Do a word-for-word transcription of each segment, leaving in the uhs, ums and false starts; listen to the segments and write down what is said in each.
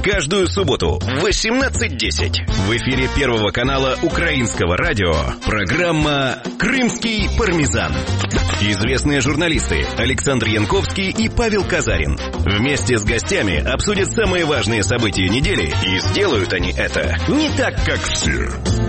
Каждую субботу в восемнадцать десять в эфире Первого канала Украинского радио программа «Крымский пармезан». Известные журналисты Александр Янковский и Павел Казарин вместе с гостями обсудят самые важные события недели, и сделают они это не так, как все.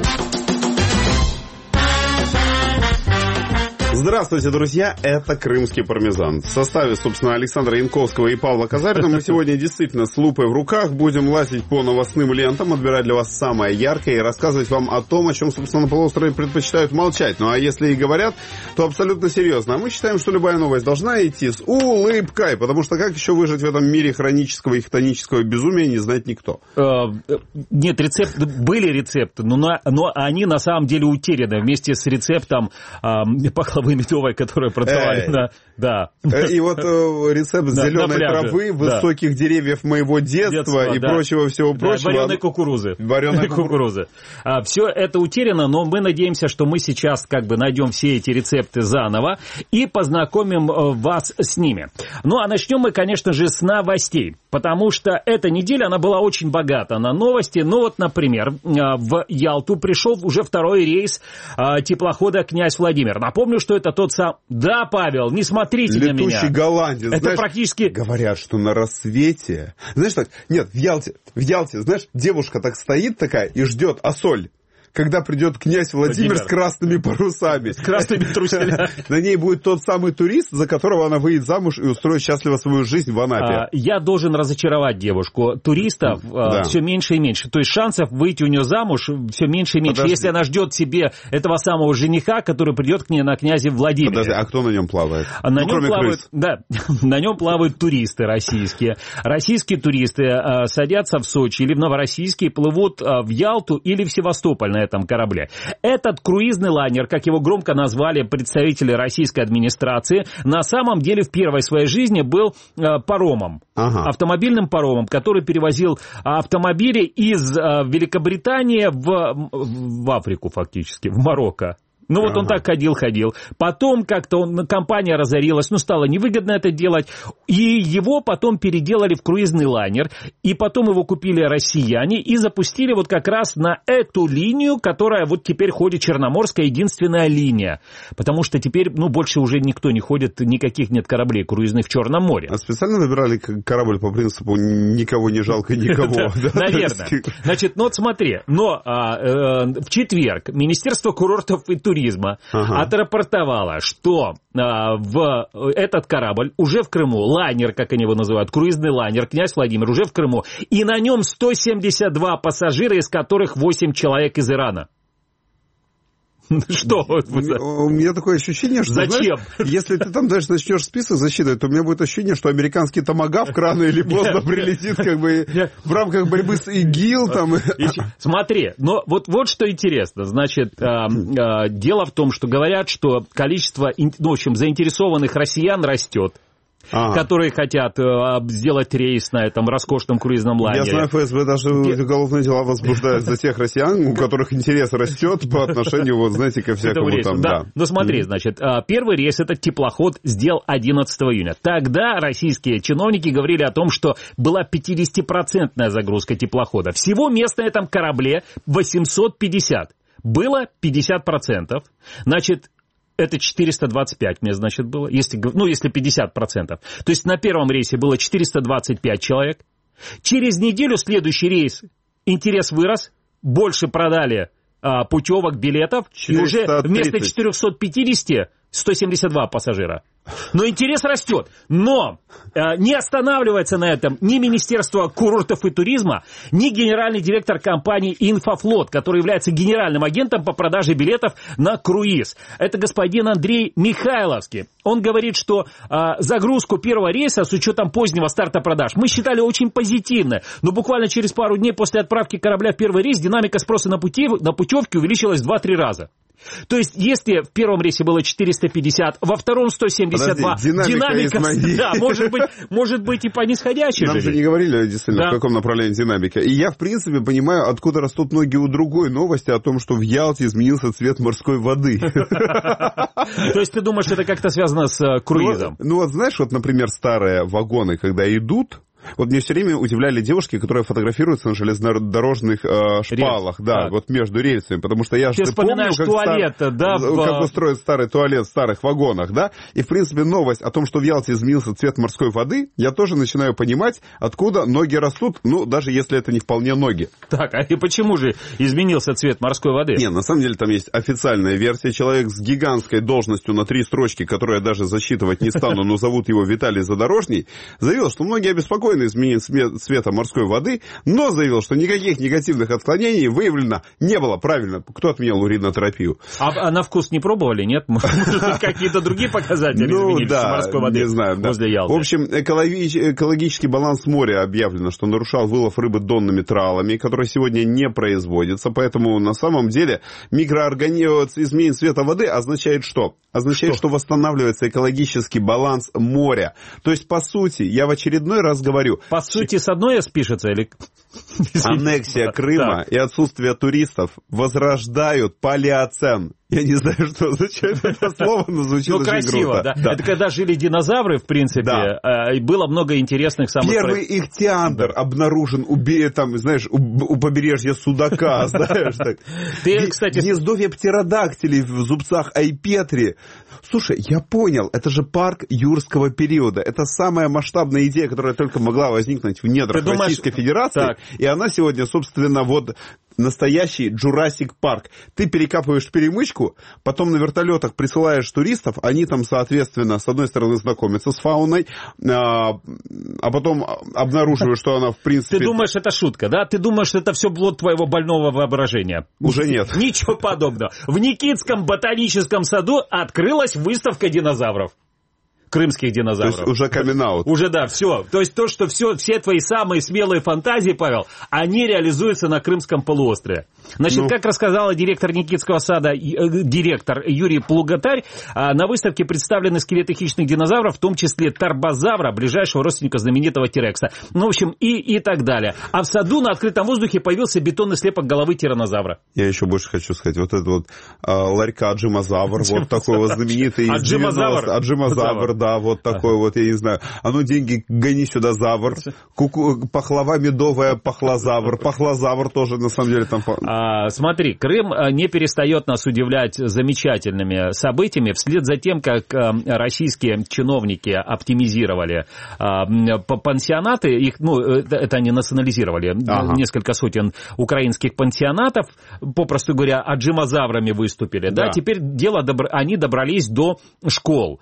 Здравствуйте, друзья, это «Крымский пармезан». В составе, собственно, Александра Янковского и Павла Казарина мы сегодня действительно с лупой в руках будем лазить по новостным лентам, отбирать для вас самое яркое и рассказывать вам о том, о чем, собственно, на полуострове предпочитают молчать. Ну а если и говорят, то абсолютно серьезно. А мы считаем, что любая новость должна идти с улыбкой, потому что как еще выжить в этом мире хронического и хтонического безумия, не знает никто. Нет, рецепты, были рецепты, но, на, но они на самом деле утеряны вместе с рецептом пахлавы медовой, которую продавали на... Да. И вот э, рецепт на, зеленой на травы, высоких да. деревьев моего детства, детства и да. прочего всего прочего. Да, вареной кукурузы. Вареной кукурузы. А, все это утеряно, но мы надеемся, что мы сейчас как бы найдем все эти рецепты заново и познакомим вас с ними. Ну, а начнем мы, конечно же, с новостей, потому что эта неделя, она была очень богата на новости. Ну, вот, например, в Ялту пришел уже второй рейс теплохода «Князь Владимир». Напомню, что это тот сам... Да, Павел, не смотрите Летущий на меня. Летущий голландец. Это знаешь, практически... Говорят, что на рассвете... Знаешь так, нет, в Ялте, в Ялте, знаешь, девушка так стоит такая и ждет, а соль? Когда придет князь Владимир, Владимир с красными парусами. С красными трусами. На ней будет тот самый турист, за которого она выйдет замуж и устроит счастливо свою жизнь в Анапе. Я должен разочаровать девушку. Туристов да. все меньше и меньше. То есть шансов выйти у нее замуж все меньше и меньше. Подожди. Если она ждет себе этого самого жениха, который придет к ней на князе Владимире. Подожди, а кто на нем плавает? На ну, нем плавают, да, на нем плавают туристы российские. Российские туристы а, садятся в Сочи или в Новороссийске и плывут а, в Ялту или в Севастополь на этом корабле. Этот круизный лайнер, как его громко назвали представители российской администрации, на самом деле в первой своей жизни был э, паромом, ага. автомобильным паромом, который перевозил автомобили из э, Великобритании в, в Африку фактически, в Марокко. Ну вот ага. он так ходил-ходил. Потом как-то он, компания разорилась, ну стало невыгодно это делать. И его потом переделали в круизный лайнер. И потом его купили россияне и запустили вот как раз на эту линию, которая вот теперь ходит Черноморская, единственная линия. Потому что теперь, ну, больше уже никто не ходит, никаких нет кораблей круизных в Черном море. А специально выбирали корабль по принципу «никого не жалко, никого». Наверное. Значит, ну вот смотри, но в четверг Министерство курортов и туризма Ага. отрапортовала, что а, в этот корабль уже в Крыму, лайнер, как они его называют, круизный лайнер, «Князь Владимир» уже в Крыму, и на нем сто семьдесят два пассажира, из которых восемь человек из Ирана. Что? У меня такое ощущение, что, зачем? Знаешь, если ты там даже начнешь список засчитывать, то у меня будет ощущение, что американский томагавк рано или поздно прилетит как бы в рамках борьбы с ИГИЛ. Там. Смотри, но вот, вот что интересно. Значит, э, э, дело в том, что говорят, что количество, ну, в общем, заинтересованных россиян растет. Ага. Которые хотят э, сделать рейс на этом роскошном круизном лайнере. Я знаю, ФСБ даже Где... уголовные дела возбуждают за тех россиян, у которых интерес растет по отношению, вот, знаете, ко всякому там. Да. Да. Ну смотри, значит, первый рейс этот теплоход сделал одиннадцатого июня. Тогда российские чиновники говорили о том, что была пятидесятипроцентная загрузка теплохода. Всего мест на этом корабле восемьсот пятьдесят. Было пятьдесят процентов. Значит, это четыреста двадцать пять мест, значит, было, если, ну, если пятьдесят процентов. То есть на первом рейсе было четыреста двадцать пять человек. Через неделю следующий рейс, интерес вырос, больше продали а, путевок, билетов, четыреста тридцать. И уже вместо четырехсот пятидесяти сто семьдесят два пассажира. Но интерес растет. Но э, не останавливается на этом ни Министерство курортов и туризма, ни генеральный директор компании «Инфофлот», который является генеральным агентом по продаже билетов на круиз. Это господин Андрей Михайловский. Он говорит, что э, загрузку первого рейса с учетом позднего старта продаж мы считали очень позитивной. Но буквально через пару дней после отправки корабля в первый рейс динамика спроса на, пути, на путевки увеличилась в два-три раза. То есть, если в первом рейсе было четыреста пятьдесят, во втором сто семьдесят два, подожди, динамика, динамика да, может быть, может быть и по нисходящей. Нам же не говорили, действительно, да. в каком направлении динамика. И я, в принципе, понимаю, откуда растут ноги у другой новости о том, что в Ялте изменился цвет морской воды. То есть, ты думаешь, это как-то связано с круизом? Ну, вот знаешь, вот, например, старые вагоны, когда идут, Вот мне все время удивляли девушки, которые фотографируются на железнодорожных э, шпалах, Рельс, да, так. вот между рельсами, потому что я же помню, как, туалет, стар... да, как устроен старый туалет в старых вагонах, да, и, в принципе, новость о том, что в Ялте изменился цвет морской воды, я тоже начинаю понимать, откуда ноги растут, ну, даже если это не вполне ноги. Так, а и почему же изменился цвет морской воды? Не, на самом деле там есть официальная версия. Человек с гигантской должностью на три строчки, которую я даже засчитывать не стану, но зовут его Виталий Задорожний, заявил, что многие обеспокоены изменением цвета морской воды, но заявил, что никаких негативных отклонений выявлено не было. Правильно, кто отменял уринотерапию? А, а на вкус не пробовали, нет? Может, какие-то другие показатели изменились морской воды возле Ялты? В общем, экологический баланс моря объявлено, что нарушал вылов рыбы донными тралами, который сегодня не производится, поэтому на самом деле микроорганизм изменение цвета воды означает что? Означает, что? что восстанавливается экологический баланс моря. То есть, по сути, я в очередной раз говорю... По сути, с одной «с» пишется или... Аннексия Крыма и отсутствие туристов возрождают палеоцен. Я не знаю, что означает это слово, но звучит ну, очень красиво, круто. Да? Да. Это когда жили динозавры, в принципе, да. и было много интересных самых... Первый ихтиандр обнаружен у, там, знаешь, у, у побережья Судака, знаешь. Так. Ты, кстати... Гнездовье птеродактилей в зубцах Айпетри. Слушай, я понял, это же парк юрского периода. Это самая масштабная идея, которая только могла возникнуть в недрах думаешь... Российской Федерации. Так. И она сегодня, собственно, вот... настоящий Jurassic Park. Ты перекапываешь перемычку, потом на вертолетах присылаешь туристов, они там, соответственно, с одной стороны знакомятся с фауной, а, а потом обнаруживают, что она, в принципе... Ты думаешь, это шутка, да? Ты думаешь, что это все плод твоего больного воображения? Уже нет. Ничего подобного. В Никитском ботаническом саду открылась выставка динозавров. Крымских динозавров. То есть уже камин-аут. Уже, да, все. То есть то, что все, все твои самые смелые фантазии, Павел, они реализуются на Крымском полуострове. Значит, ну. как рассказала директор Никитского сада, директор Юрий Плугатарь, на выставке представлены скелеты хищных динозавров, в том числе тарбозавра, ближайшего родственника знаменитого Тирекса. Ну, в общем, и, и так далее. А в саду на открытом воздухе появился бетонный слепок головы тираннозавра. Я еще больше хочу сказать, вот этот вот а, ларька Аджимозавр, вот такой вот знаменитый. Аджимозавр. Аджимозавр, да, вот такой вот, я не знаю. А ну, деньги, гони сюда, завр. Куку, пахлава медовая, пахлозавр. Пахлозавр тоже, на самом деле, там... А, смотри, Крым не перестает нас удивлять замечательными событиями. Вслед за тем, как российские чиновники оптимизировали пансионаты, их, ну, это они национализировали, ага. несколько сотен украинских пансионатов, попросту говоря, аджимозаврами выступили. Да. Да, теперь дело, они добрались до школ.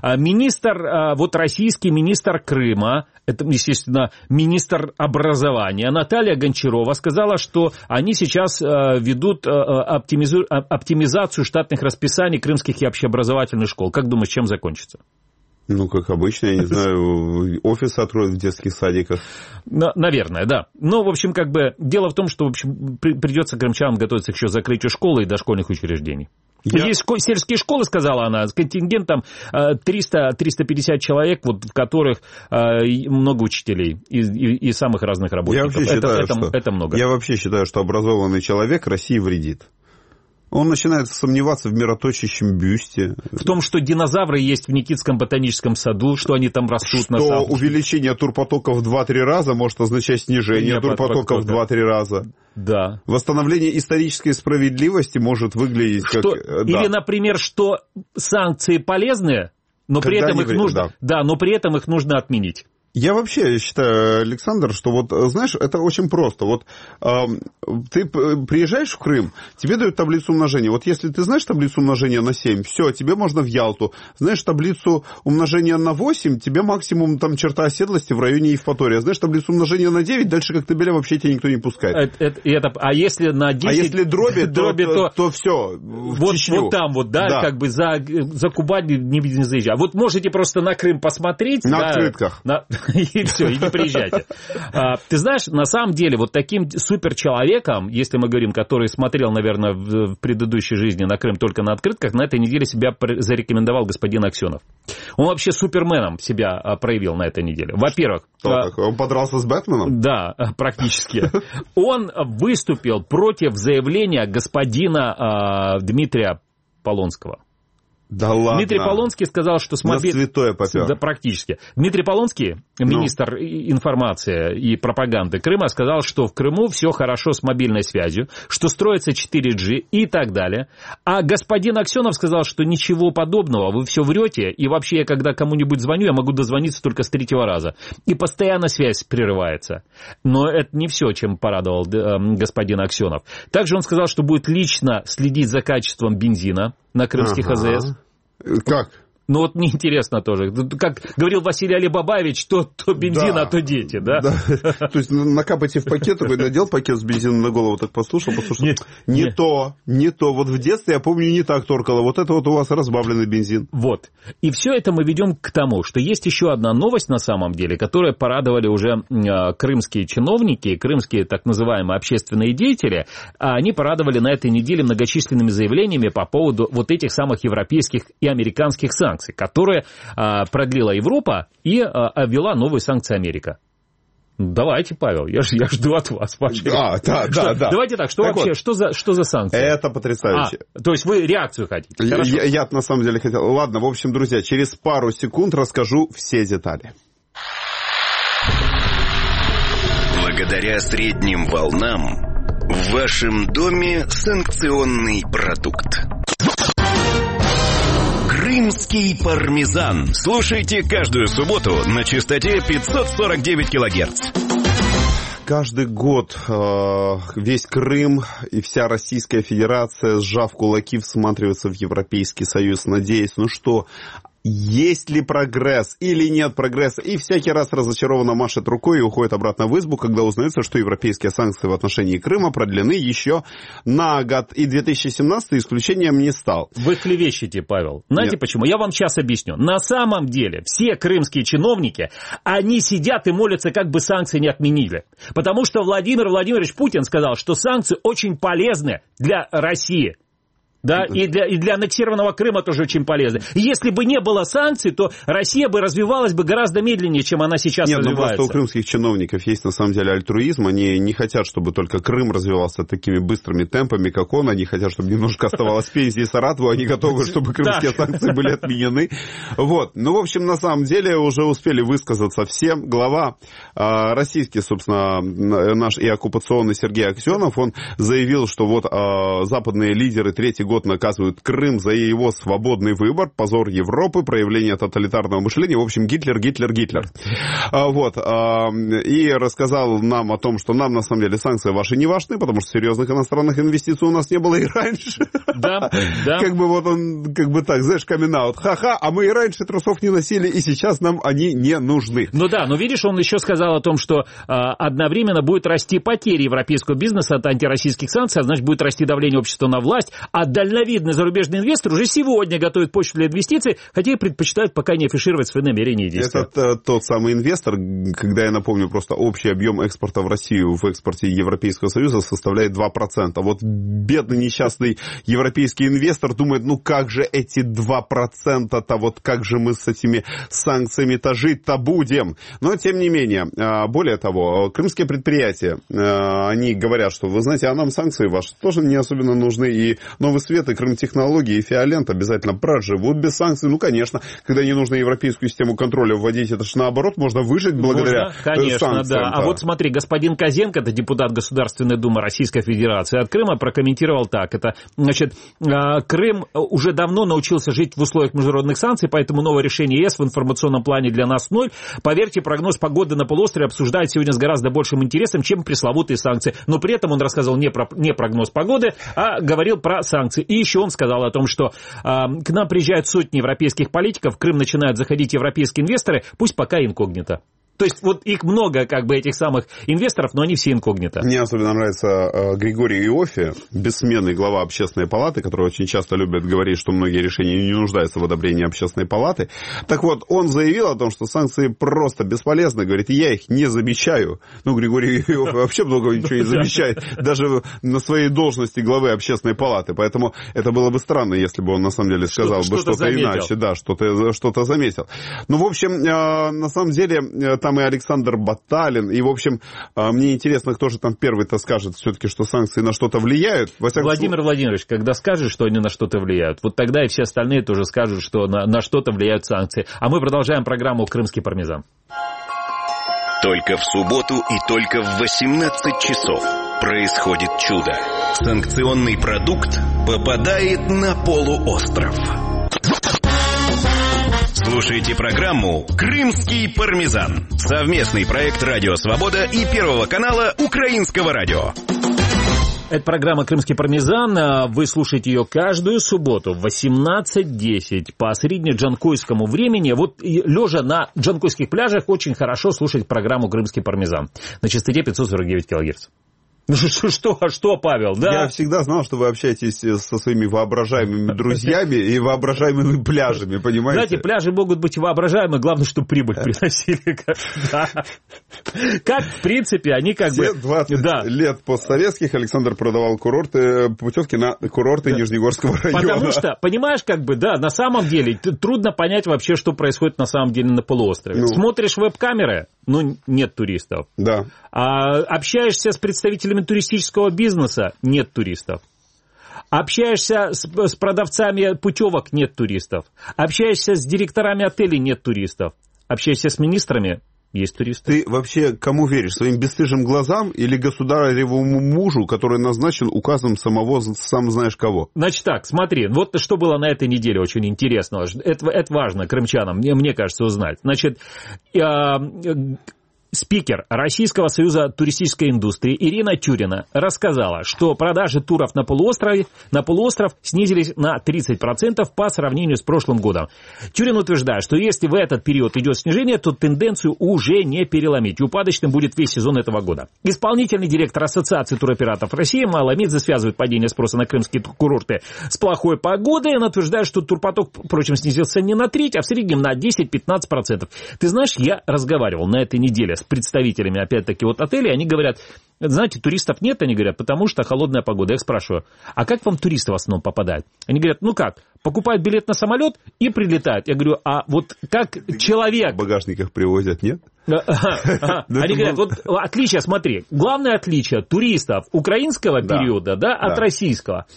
Министр, вот российский министр Крыма, это, естественно, министр образования, Наталья Гончарова сказала, что они сейчас ведут оптимизу... оптимизацию штатных расписаний крымских и общеобразовательных школ. Как думаешь, чем закончится? Ну, как обычно, я не знаю, офис откроют в детских садиках. Наверное, да. Но, в общем, как бы, дело в том, что, в общем, придется крымчанам готовиться к еще закрытию школы и дошкольных учреждений. Я... Есть сельские школы, сказала она, с контингентом триста - триста пятьдесят человек, вот, в которых много учителей и, и, и самых разных работников. Я вообще это, считаю, это, что... это много. Я вообще считаю, что образованный человек России вредит. Он начинает сомневаться в мироточащем бюсте. В том, что динозавры есть в Никитском ботаническом саду, что они там растут. Что на самом... увеличение турпотока в два-три раза может означать снижение турпотока в два-три раза. Да. Восстановление исторической справедливости может выглядеть что... как... Да. Или, например, что санкции полезны, но при этом их вред... нужно... Да. да, но при этом их нужно отменить. Я вообще считаю, Александр, что вот, знаешь, это очень просто. Вот э, ты приезжаешь в Крым, тебе дают таблицу умножения. Вот если ты знаешь таблицу умножения на семь, все, тебе можно в Ялту. Знаешь таблицу умножения на восемь, тебе максимум там черта оседлости в районе Евпатории. Знаешь таблицу умножения на девять, дальше Коктебеля вообще тебя никто не пускает. Это, это, это, а если на десять... А если дроби, дроби то, то, то, то все, вот, вот там вот, да, да, как бы за, за Кубань не, не заезжать. Вот можете просто на Крым посмотреть. На да, открытках. На... И все, и не приезжайте. А, ты знаешь, на самом деле, вот таким суперчеловеком, если мы говорим, который смотрел, наверное, в, в предыдущей жизни на Крым только на открытках, на этой неделе себя зарекомендовал господин Аксенов. Он вообще суперменом себя проявил на этой неделе. Во-первых... А, он подрался с Бэтменом? Да, практически. Он выступил против заявления господина а, Дмитрия Полонского. Да ладно. Дмитрий Полонский сказал, что с мобильной... Да, практически. Дмитрий Полонский, министр ну. информации и пропаганды Крыма, сказал, что в Крыму все хорошо с мобильной связью, что строится четыре джи и так далее. А господин Аксенов сказал, что ничего подобного, вы все врете, и вообще, я когда кому-нибудь звоню, я могу дозвониться только с третьего раза. И постоянно связь прерывается. Но это не все, чем порадовал э, господин Аксенов. Также он сказал, что будет лично следить за качеством бензина на крымских ага. АЗС. Как? Ну вот мне интересно тоже. Как говорил Василий Алибабаевич, то, то бензин, да. а то дети, да? да? То есть накапайте в пакет, такой надел пакет с бензином на голову, так послушал, послушал. Не, не, не то, не то. Вот в детстве, я помню, не так торкало. Вот это вот у вас разбавленный бензин. Вот. И все это мы ведем к тому, что есть еще одна новость на самом деле, которая порадовали уже э, крымские чиновники, крымские так называемые общественные деятели. А они порадовали на этой неделе многочисленными заявлениями по поводу вот этих самых европейских и американских санкций, которые а, продлила Европа и а, ввела новые санкции Америка. Давайте, Павел, я, я жду от вас. Да, да, да, да. Давайте так, что так вообще, вот, что, за, что за санкции? Это потрясающе. А, то есть вы реакцию хотите? Я, я, я на самом деле хотел. Ладно, в общем, друзья, через пару секунд расскажу все детали. Благодаря средним волнам в вашем доме санкционный продукт. Крымский пармезан. Слушайте каждую субботу на частоте пятьсот сорок девять килогерц. Каждый год э, весь Крым и вся Российская Федерация, сжав кулаки, всматриваются в Европейский Союз, надеясь, ну что... Есть ли прогресс или нет прогресса, и всякий раз разочарованно машет рукой и уходит обратно в избу, когда узнается, что европейские санкции в отношении Крыма продлены еще на год, и две тысячи семнадцатый исключением не стал. Вы клевещете, Павел. Знаете нет. почему? Я вам сейчас объясню. На самом деле все крымские чиновники, они сидят и молятся, как бы санкции не отменили. Потому что Владимир Владимирович Путин сказал, что санкции очень полезны для России. Да, и для, и для аннексированного Крыма тоже очень полезно. Если бы не было санкций, то Россия бы развивалась бы гораздо медленнее, чем она сейчас Нет, развивается. Нет, ну просто у крымских чиновников есть на самом деле альтруизм. Они не хотят, чтобы только Крым развивался такими быстрыми темпами, как он. Они хотят, чтобы немножко оставалось пенсии и Саратову. Они готовы, чтобы крымские санкции были отменены. Вот. Ну, в общем, на самом деле уже успели высказаться все. Глава российский, собственно, наш и оккупационный Сергей Аксенов, он заявил, что вот западные лидеры третий год наказывают Крым за его свободный выбор, позор Европы, проявление тоталитарного мышления. В общем, Гитлер, Гитлер, Гитлер. А, вот. А, и рассказал нам о том, что нам, на самом деле, санкции ваши не важны, потому что серьезных иностранных инвестиций у нас не было и раньше. Да, да. Как бы вот он, как бы так, знаешь, камин-аут. Ха-ха, а мы и раньше трусов не носили, и сейчас нам они не нужны. Ну да, но видишь, он еще сказал о том, что а, одновременно будет расти потери европейского бизнеса от антироссийских санкций, а значит, будет расти давление общества на власть, а дальновидный зарубежный инвестор уже сегодня готовит почву для инвестиций, хотя и предпочитают пока не афишировать свои намерения и действия. Это тот самый инвестор, когда я напомню, просто общий объем экспорта в Россию в экспорте Европейского Союза составляет два процента. Вот бедный несчастный европейский инвестор думает, ну как же эти два процента-то, вот как же мы с этими санкциями-то жить-то будем. Но тем не менее, более того, крымские предприятия, они говорят, что вы знаете, а нам санкции ваши тоже не особенно нужны, и Новый Свет, и Крымтехнологии, и Фиолент обязательно проживут без санкций. Ну, конечно, когда не нужно европейскую систему контроля вводить, это же наоборот, можно выжить благодаря можно, конечно, санкциям. Да. А да. вот смотри, господин Козенко, это депутат Государственной Думы Российской Федерации от Крыма, прокомментировал так. Это, значит, Крым уже давно научился жить в условиях международных санкций, поэтому новое решение ЕС в информационном плане для нас ноль. Поверьте, прогноз погоды на полуострове обсуждают сегодня с гораздо большим интересом, чем пресловутые санкции. Но при этом он рассказывал не про не прогноз погоды, а говорил про санкции. И еще он сказал о том, что э, к нам приезжают сотни европейских политиков, в Крым начинают заходить европейские инвесторы, пусть пока инкогнито. То есть вот их много, как бы, этих самых инвесторов, но они все инкогнито. Мне особенно нравится э, Григорий Иоффе, бессменный глава Общественной палаты, который очень часто любит говорить, что многие решения не нуждаются в одобрении Общественной палаты. Так вот, он заявил о том, что санкции просто бесполезны. Говорит, я их не замечаю. Ну, Григорий Иоффе вообще много ничего не замечает, даже на своей должности главы Общественной палаты. Поэтому это было бы странно, если бы он на самом деле сказал бы что-то иначе. Да, что-то, что-то заметил. Ну, в общем, э, на самом деле... там и Александр Баталин, и, в общем, мне интересно, кто же там первый-то скажет все-таки, что санкции на что-то влияют. Во всяком Владимир случае... Владимирович, когда скажет, что они на что-то влияют, вот тогда и все остальные тоже скажут, что на, на что-то влияют санкции. А мы продолжаем программу «Крымский пармезан». Только в субботу и только в восемнадцать часов происходит чудо. Санкционный продукт попадает на полуостров. Слушайте программу «Крымский пармезан». Совместный проект «Радио Свобода» и Первого канала Украинского радио. Это программа «Крымский пармезан». Вы слушаете ее каждую субботу в восемнадцать десять по среднеджанкойскому времени. Вот лежа на джанкойских пляжах очень хорошо слушать программу «Крымский пармезан» на частоте пятьсот сорок девять килогерц. Ну что, что, что, Павел, да? Я всегда знал, что вы общаетесь со своими воображаемыми друзьями и воображаемыми пляжами, понимаете? Знаете, пляжи могут быть воображаемы, главное, чтобы прибыль приносили. Как, в принципе, они как бы... Все двадцать лет постсоветских Александр продавал курорты, путевки на курорты Нижнегорского района. Потому что, понимаешь, как бы, да, на самом деле трудно понять вообще, что происходит на самом деле на полуострове. Ну. Смотришь веб-камеры, ну, нет туристов. Да. А, общаешься с представителями туристического бизнеса, нет туристов. Общаешься с, с продавцами путевок, нет туристов. Общаешься с директорами отелей, нет туристов. Общаешься с министрами, есть туристы. Ты вообще кому веришь? Своим бесстыжим глазам или государевому мужу, который назначен указом самого сам знаешь кого? Значит так, смотри, вот что было на этой неделе очень интересного. Это, это важно крымчанам, мне, мне кажется, узнать. Значит, э, спикер Российского союза туристической индустрии Ирина Тюрина рассказала, что продажи туров на полуострове, на полуостров снизились на тридцать процентов по сравнению с прошлым годом. Тюрин утверждает, что если в этот период идет снижение, то тенденцию уже не переломить. Упадочным будет весь сезон этого года. Исполнительный директор Ассоциации туроператоров России Маламидзе связывает падение спроса на крымские курорты с плохой погодой. Она утверждает, что турпоток, впрочем, снизился не на треть, а в среднем на десять-пятнадцать процентов. Ты знаешь, я разговаривал на этой неделе с представителями, опять-таки, вот отелей, они говорят, знаете, туристов нет, они говорят, потому что холодная погода. Я их спрашиваю, а как вам туристы в основном попадают? Они говорят, ну как, покупают билет на самолет и прилетают. Я говорю, а вот как человек... В багажниках привозят, нет? Они говорят, вот отличие, смотри, главное отличие туристов украинского периода, да, от российского.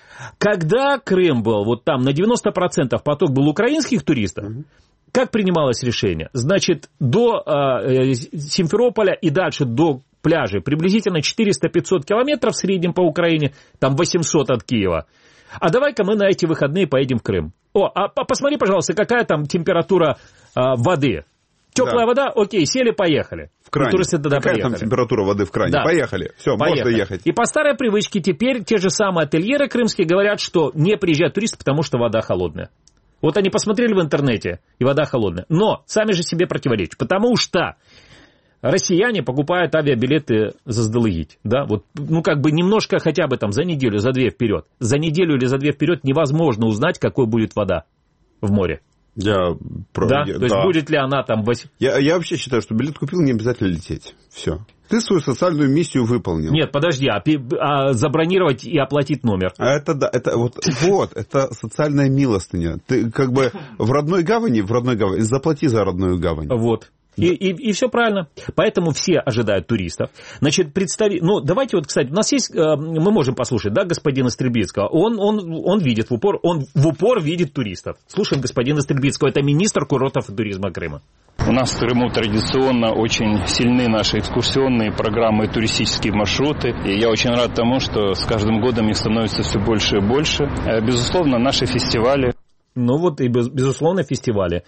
Когда Крым был, вот там на девяносто процентов поток был украинских туристов, как принималось решение? Значит, до э, Симферополя и дальше до пляжей приблизительно четыреста-пятьсот километров в среднем по Украине, там восемьсот от Киева. А давай-ка мы на эти выходные поедем в Крым. О, а посмотри, пожалуйста, какая там температура э, воды. Теплая да. вода, окей, сели, поехали. В кране. Туристы тогда Какая поехали. там температура воды в кране? Да. Поехали. Все, поехали. Можно ехать. И по старой привычке теперь те же самые ательеры крымские говорят, что не приезжают туристы, потому что вода холодная. Вот они посмотрели в интернете, и вода холодная. Но сами же себе противоречат, потому что россияне покупают авиабилеты заздалегить. Да? Вот, ну, как бы немножко хотя бы там за неделю, за две вперед. За неделю или за две вперед невозможно узнать, какой будет вода в море. Я... Да? Я... То есть да. будет ли она там... Я, я вообще считаю, что билет купил, не обязательно лететь. Все. Ты свою социальную миссию выполнил. Нет, подожди, а, а забронировать и оплатить номер? А это да, это вот, вот, это социальная милостыня. Ты как бы в родной гавани, в родной гавани, заплати за родную гавань. Вот. И, и, и все правильно. Поэтому все ожидают туристов. Значит, представи... Ну, давайте вот, кстати, у нас есть... Мы можем послушать, да, господина Стрельбицкого. Он, он, он видит в упор, он в упор видит туристов. Слушаем господина Стрельбицкого. Это министр курортов и туризма Крыма. У нас в Крыму традиционно очень сильны наши экскурсионные программы и туристические маршруты. И я очень рад тому, что с каждым годом их становится все больше и больше. Безусловно, наши фестивали. Ну вот и, безусловно, фестивали.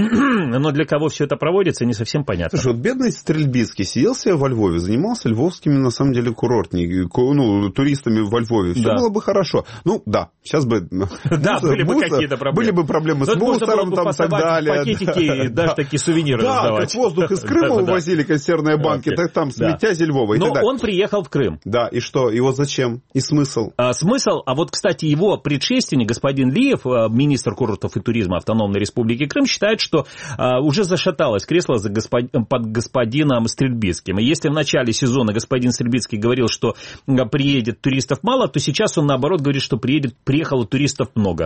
Но для кого все это проводится, не совсем понятно. Слушай, вот бедный Стрельбицкий сидел себе во Львове, занимался львовскими, на самом деле, курортниками, ну, туристами во Львове. Все да. было бы хорошо. Ну, да, сейчас бы... Да, мусор, были бы мусор, какие-то проблемы. Были бы проблемы с мусором там и так далее. Пакетики и даже такие сувениры раздавать. Да, как воздух из Крыма увозили консервные банки, так там сметя Львова и так далее. Но он приехал в Крым. Да, и что? Его зачем? И смысл? Смысл, а вот, кстати, его предшественник, господин Лиев, министр курортов и туризма Автономной Республики Крым, считает, что а, уже зашаталось кресло за господ... под господином Стрельбицким. И если в начале сезона господин Стрельбицкий говорил, что а, приедет туристов мало, то сейчас он, наоборот, говорит, что приедет, приехало туристов много.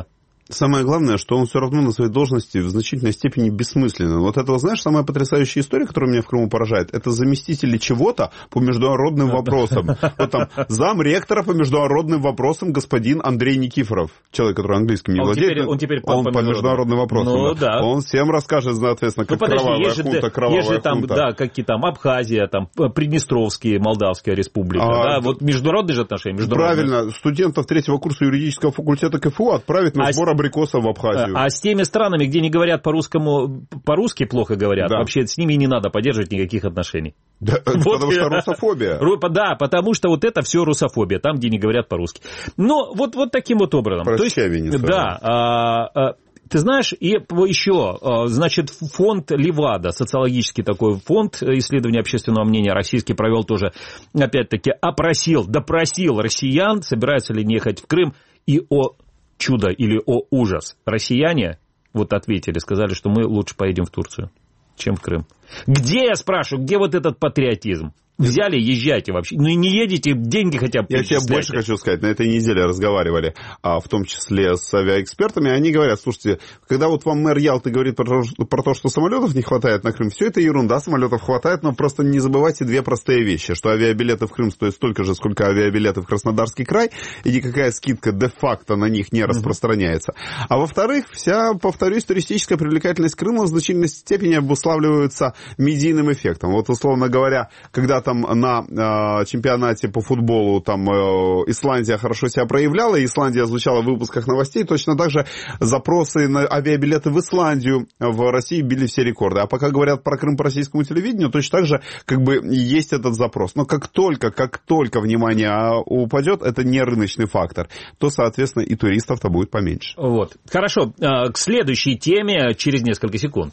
Самое главное, что он все равно на своей должности в значительной степени бессмысленен. Вот это, знаешь, самая потрясающая история, которая меня в Крыму поражает, это заместители чего-то по международным вопросам. Вот там зам ректора по международным вопросам господин Андрей Никифоров, человек, который английским не владеет. Он теперь он по международным вопросам. Ну, да. Он всем расскажет, соответственно, как ну, кровавая хунта, кровавая есть же там, хунта. Да, какие там Абхазия, там Приднестровские, Молдавская республика. А, да, вот международные же отношения. Международные. Правильно. Студентов третьего курса юридического факультета КФУ отправить на сбор а абрикосов в Абхазию. А с теми странами, где не говорят по-русскому, по-русски плохо говорят, да. Вообще с ними не надо поддерживать никаких отношений. Да, вот, потому что русофобия. Да, потому что вот это все русофобия, там, где не говорят по-русски. Но вот, вот таким вот образом. Прощай, Венеса. Да. А, а, ты знаешь, и еще, значит, фонд Левада, социологический такой фонд исследования общественного мнения российский, провел тоже, опять-таки, опросил, допросил россиян, собираются ли ехать в Крым, и о чудо или о ужас. Россияне вот ответили, сказали, что мы лучше поедем в Турцию, чем в Крым. Где, я спрашиваю, где вот этот патриотизм? Взяли, езжайте вообще. Ну и не едете, деньги хотя бы. Я тебе больше хочу сказать. На этой неделе разговаривали, а, в том числе с авиаэкспертами. Они говорят, слушайте, когда вот вам мэр Ялты говорит про, про то, что самолетов не хватает на Крым, все это ерунда, самолетов хватает, но просто не забывайте две простые вещи, что авиабилеты в Крым стоят столько же, сколько авиабилеты в Краснодарский край, и никакая скидка де-факто на них не распространяется. А во-вторых, вся, повторюсь, туристическая привлекательность Крыма в значительной степени обуславливается медийным эффектом. Вот, условно говоря, когда там на э, чемпионате по футболу там э, Исландия хорошо себя проявляла, и Исландия звучала в выпусках новостей, точно так же запросы на авиабилеты в Исландию в России били все рекорды. А пока говорят про Крым по российскому телевидению, точно так же как бы есть этот запрос. Но как только, как только внимание упадет, это не рыночный фактор, то, соответственно, и туристов-то будет поменьше. Вот. Хорошо. К следующей теме через несколько секунд.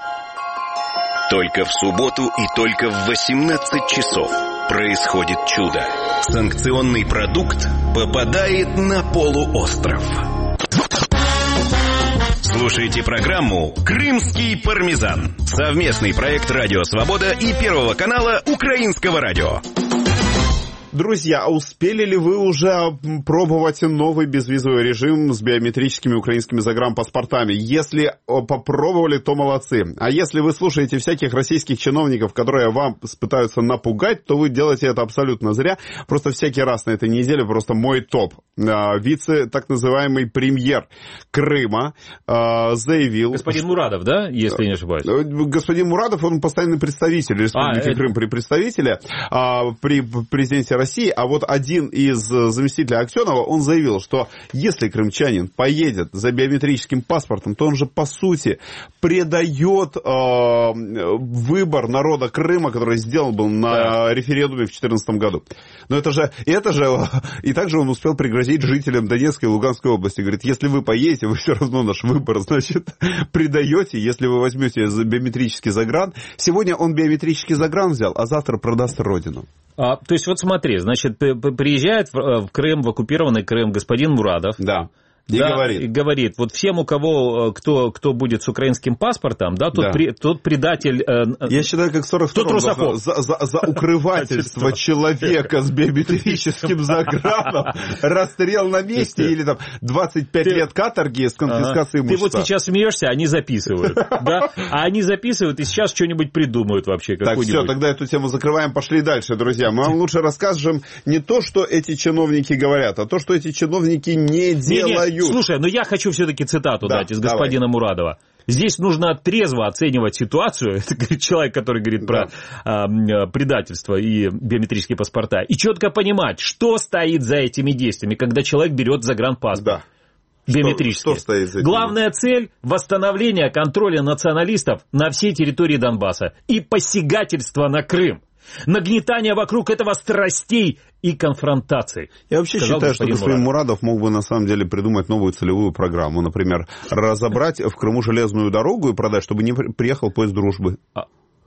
Только в субботу и только в восемнадцать часов происходит чудо. Санкционный продукт попадает на полуостров. Слушайте программу «Крымский пармезан». Совместный проект «Радио Свобода» и Первого канала Украинского радио. Друзья, а успели ли вы уже пробовать новый безвизовый режим с биометрическими украинскими загранпаспортами? Если попробовали, то молодцы. А если вы слушаете всяких российских чиновников, которые вам пытаются напугать, то вы делаете это абсолютно зря. Просто всякий раз на этой неделе просто мой топ. Вице, так называемый премьер Крыма заявил... Господин Мурадов, да, если не ошибаюсь? Господин Мурадов, он постоянный представитель Республики а, Крым это... при представителе, при президенте России. России, а вот один из заместителей Аксенова, он заявил, что если крымчанин поедет за биометрическим паспортом, то он же, по сути, предает э, выбор народа Крыма, который сделан был на да. референдуме в две тысячи четырнадцатом году. Но это же, это же, и также он успел пригрозить жителям Донецкой и Луганской области. Говорит, если вы поедете, вы все равно наш выбор, значит, предаете, если вы возьмете биометрический загран. Сегодня он биометрический загран взял, а завтра продаст родину. А, то есть, вот смотри, значит, приезжает в Крым, в оккупированный Крым господин Мурадов. Да. И да, говорит. И говорит, вот всем, у кого, кто, кто будет с украинским паспортом, да, тот, да. При, тот предатель... Э, Я считаю, как сорок втором за, за, за укрывательство человека с биометрическим заграном, расстрел на месте или там двадцать пять лет каторги с конфискацией имущества. Ты вот сейчас смеешься, они записывают, да? А они записывают и сейчас что-нибудь придумают вообще. Так, все, тогда эту тему закрываем, пошли дальше, друзья. Мы вам лучше расскажем не то, что эти чиновники говорят, а то, что эти чиновники не делают. Слушай, но я хочу все-таки цитату да, дать из давай. господина Мурадова. Здесь нужно трезво оценивать ситуацию, это человек, который говорит да. про э, предательство и биометрические паспорта, и четко понимать, что стоит за этими действиями, когда человек берет загранпаспорт. Да. Биометрически. Что, что стоит за этим? Главная цель – восстановление контроля националистов на всей территории Донбасса и посягательство на Крым. Нагнетание вокруг этого страстей и конфронтаций. Я вообще считаю, что господин Мурадов мог бы на самом деле придумать новую целевую программу. Например, разобрать в Крыму железную дорогу и продать, чтобы не приехал поезд дружбы.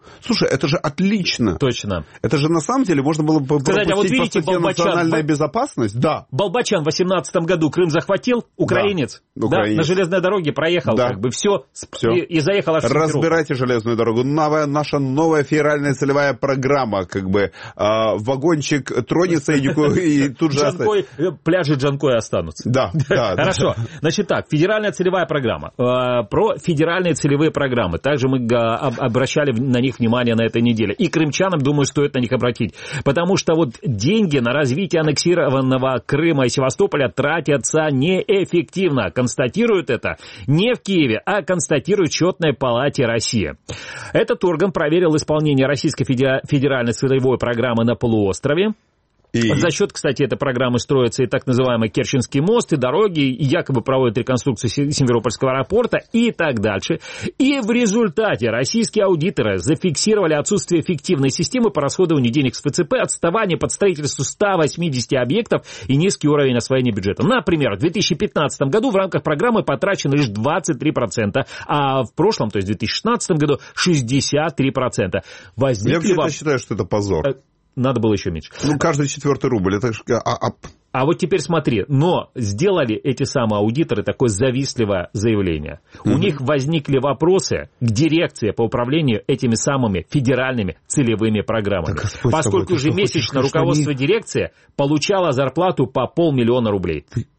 Слушай, это же отлично. Точно. Это же на самом деле можно было бы Кстати, пропустить а вот видите, по статье Болбочан, «Национальная Бол... безопасность». Да. Болбочан в восемнадцатом году Крым захватил, украинец, да. Да, украинец. на железной дороге проехал, да. как бы все, все. И, и заехал аж в Разбирайте железную дорогу. Новая, наша новая федеральная целевая программа, как бы э, вагончик тронется и, и тут же... Джанкой, пляжи Джанкой останутся. Да, да. Хорошо. Значит так, федеральная целевая программа. Про федеральные целевые программы. Также мы обращали на них внимание на этой неделе. И крымчанам, думаю, стоит на них обратить. Потому что вот деньги на развитие аннексированного Крыма и Севастополя тратятся неэффективно. Констатируют это не в Киеве, а констатирует в Счетной палате России. Этот орган проверил исполнение Российской федеральной целевой программы на полуострове. И... За счет, кстати, этой программы строится и так называемый Керченский мост, и дороги, и якобы проводят реконструкцию Симферопольского аэропорта и так дальше. И в результате российские аудиторы зафиксировали отсутствие эффективной системы по расходованию денег с ФЦП, отставание под строительству ста восьмидесяти объектов и низкий уровень освоения бюджета. Например, в две тысячи пятнадцатом году в рамках программы потрачено лишь двадцать три процента, а в прошлом, то есть в две тысячи шестнадцатом году, шестьдесят три процента. Возникли Я вообще вам... считаю, что это позор. Надо было еще меньше. Ну, каждый четвертый рубль. Это... А, а... а вот теперь смотри, но сделали эти самые аудиторы такое завистливое заявление. Mm-hmm. У них возникли вопросы к дирекции по управлению этими самыми федеральными целевыми программами. Так, поскольку ежемесячно руководство они... дирекции получало зарплату по полмиллиона рублей. Ты,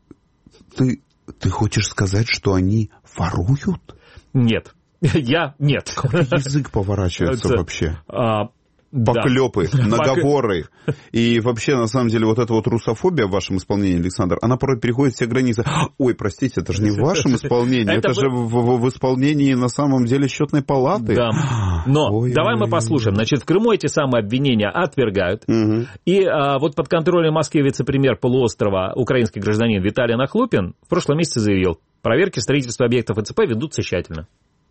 ты, ты хочешь сказать, что они воруют? Нет. Я... Нет. Как язык поворачивается вообще? А... Поклепы, да. наговоры. И вообще, на самом деле, вот эта вот русофобия в вашем исполнении, Александр, она порой переходит все границы. Ой, простите, это же не в вашем исполнении, это же в исполнении, на самом деле, Счетной палаты. Да. Но давай мы послушаем. Значит, в Крыму эти самые обвинения отвергают. И вот под контролем Москвы вице-премьер полуострова, украинский гражданин Виталий Нахлупин в прошлом месяце заявил, проверки строительства объектов ФЦП ведутся тщательно.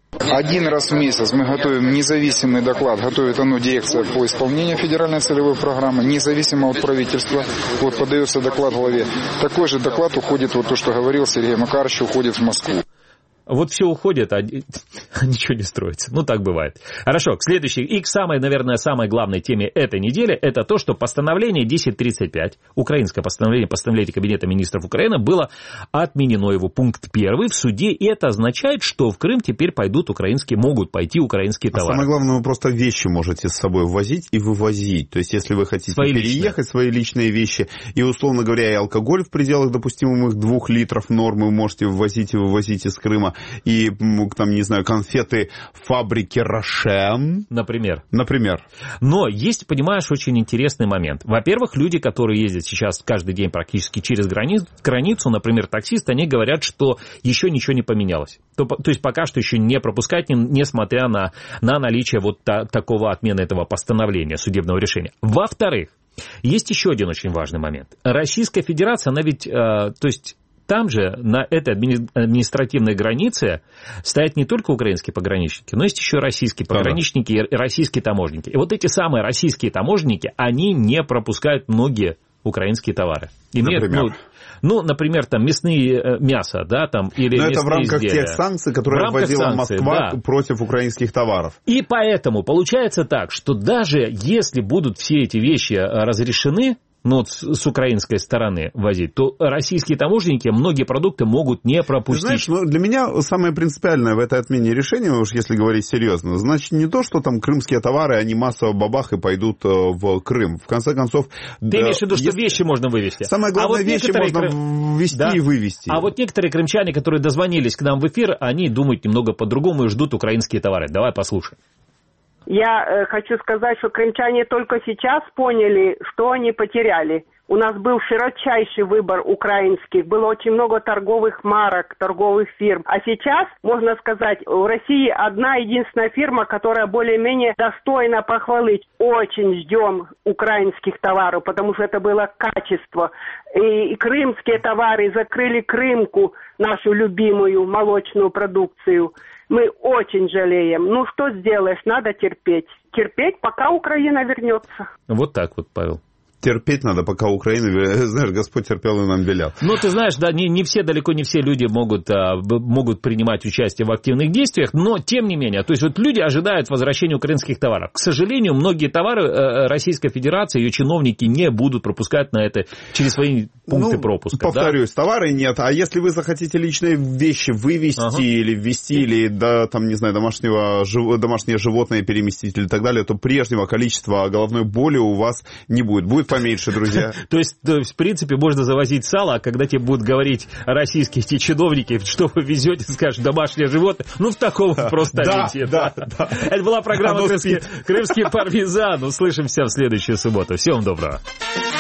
Один раз в месяц мы готовим независимый доклад, готовит оно дирекция по исполнению федеральной целевой программы, независимо от правительства. Вот подается доклад главе. Такой же доклад уходит, вот то, что говорил Сергей Макарович, уходит в Москву. Вот все уходит, а ничего не строится. Ну, так бывает. Хорошо, к следующей и к самой, наверное, самой главной теме этой недели, это то, что постановление десять тридцать пять, украинское постановление, постановление Кабинета министров Украины, было отменено, его пункт первый в суде, и это означает, что в Крым теперь пойдут украинские, могут пойти украинские товары. А самое главное, вы просто вещи можете с собой ввозить и вывозить. То есть, если вы хотите свои переехать, личные. свои личные вещи, и, условно говоря, и алкоголь в пределах допустимых двух литров нормы вы можете ввозить и вывозить из Крыма, и, там, не знаю, конфеты фабрики Рошен. Например. Например. Но есть, понимаешь, очень интересный момент. Во-первых, люди, которые ездят сейчас каждый день практически через границу, границу, например, таксисты, они говорят, что еще ничего не поменялось. То, то есть пока что еще не пропускать, несмотря на, на наличие вот та, такого отмены этого постановления, судебного решения. Во-вторых, есть еще один очень важный момент. Российская Федерация, она ведь, э, то есть... Там же, на этой административной границе, стоят не только украинские пограничники, но есть еще российские пограничники и российские таможенники. И вот эти самые российские таможенники, они не пропускают многие украинские товары. Имеют, например? Ну, ну, например, там мясные мясо, да, там, или но мясные это в рамках изделия. тех санкций, которые вводила Москва да. против украинских товаров. И поэтому получается так, что даже если будут все эти вещи разрешены, ну, вот с украинской стороны возить, то российские таможенники многие продукты могут не пропустить. Ты знаешь, ну, для меня самое принципиальное в этой отмене решения, уж если говорить серьезно, значит, не то, что там крымские товары, они массово бабах и пойдут в Крым. В конце концов... Ты да, имеешь в виду, что если... вещи можно вывезти? Самое главное, а вот вещи можно крым... ввезти да. и вывезти. А вот некоторые крымчане, которые дозвонились к нам в эфир, они думают немного по-другому и ждут украинские товары. Давай послушаем. Я э, хочу сказать, что крымчане только сейчас поняли, что они потеряли. У нас был широчайший выбор украинских, было очень много торговых марок, торговых фирм. А сейчас, можно сказать, в России одна единственная фирма, которая более-менее достойна похвалы. Очень ждем украинских товаров, потому что это было качество. И, и крымские товары закрыли Крымку, нашу любимую молочную продукцию. Мы очень жалеем. Ну, что сделаешь? Надо терпеть. Терпеть, пока Украина вернется. Вот так вот, Павел. терпеть надо, пока Украина, знаешь, Господь терпел и нам велел. Ну, ты знаешь, да, не, не все, далеко не все люди могут, а, могут принимать участие в активных действиях, но тем не менее, то есть вот люди ожидают возвращения украинских товаров. К сожалению, многие товары Российской Федерации, ее чиновники не будут пропускать на это через свои пункты ну, пропуска. Повторюсь, да? Товары нет, а если вы захотите личные вещи вывести ага. или ввести, или, да, там, не знаю, домашнего, домашнее животное переместить или так далее, то прежнего количества головной боли у вас не будет. Будет поменьше, друзья. То есть, в принципе, можно завозить сало, а когда тебе будут говорить российские те чиновники, что вы везете, скажешь, домашнее животное, ну, в таком просто виде. Да, да. Это была программа «Крымский пармезан». Услышимся в следующую субботу. Всем доброго.